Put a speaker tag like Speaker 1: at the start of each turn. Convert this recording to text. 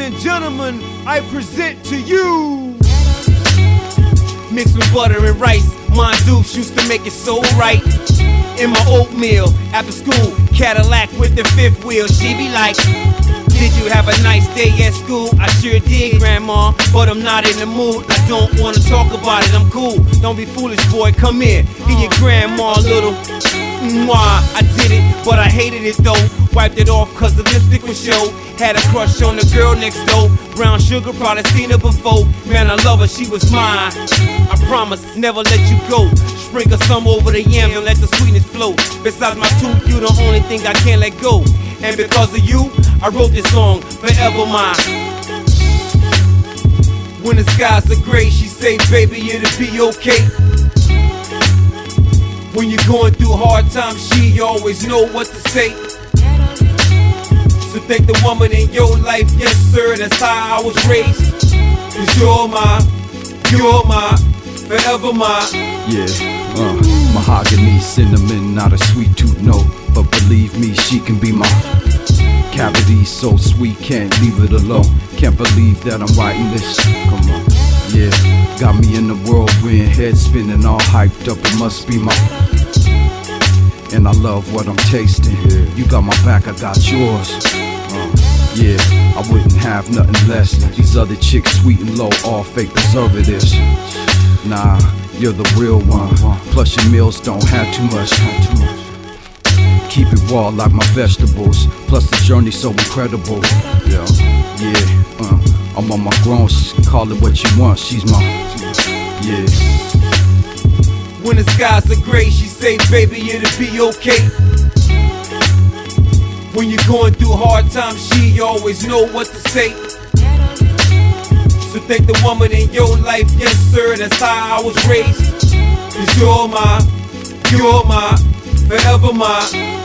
Speaker 1: and gentlemen, I present to you, mixed with butter and rice. Mondoose used to make it so right. In my oatmeal, after school, Cadillac with the fifth wheel. She be like, did you have a nice day at school? I sure did, Grandma, but I'm not in the mood. I don't wanna talk about it, I'm cool. Don't be foolish, boy, come here. Give your grandma a little mwah. I did it, but I hated it though. Wiped it off cause the lipstick was show. Had a crush on the girl next door. Brown sugar, probably seen her before. Man, I love her, she was mine. I promise, never let you go. Sprinkle some over the yams and let the sweetness flow. Besides my tooth, you the only thing I can't let go. And because of you, I wrote this song, Forever Mine. When the skies are gray, she say, baby, it'll be okay. When you're going through hard times, she always know what to say. So thank the woman in your life, yes sir, that's how I was raised. Cause you're my, forever mine.
Speaker 2: Yeah, mahogany, cinnamon, not a sweet tooth note. But believe me, she can be my cavity, so sweet, can't leave it alone. Can't believe that I'm writing this. Come on, yeah, got me in the whirlwind, head spinning, all hyped up. It must be my. And I love what I'm tasting. You got my back, I got yours. Yeah, I wouldn't have nothing less. These other chicks, sweet and low, all fake preservatives. Nah, you're the real one. Plus your meals don't have too much. Keep it raw like my vegetables. Plus the journey so incredible. Yeah, I'm on my grown. Call it what you want. She's my. Yeah.
Speaker 1: When the skies are gray, she say, baby, it'll be okay. When you're going through hard times, she always know what to say. So thank the woman in your life, yes sir, that's how I was raised. Cause you're my, forever mine.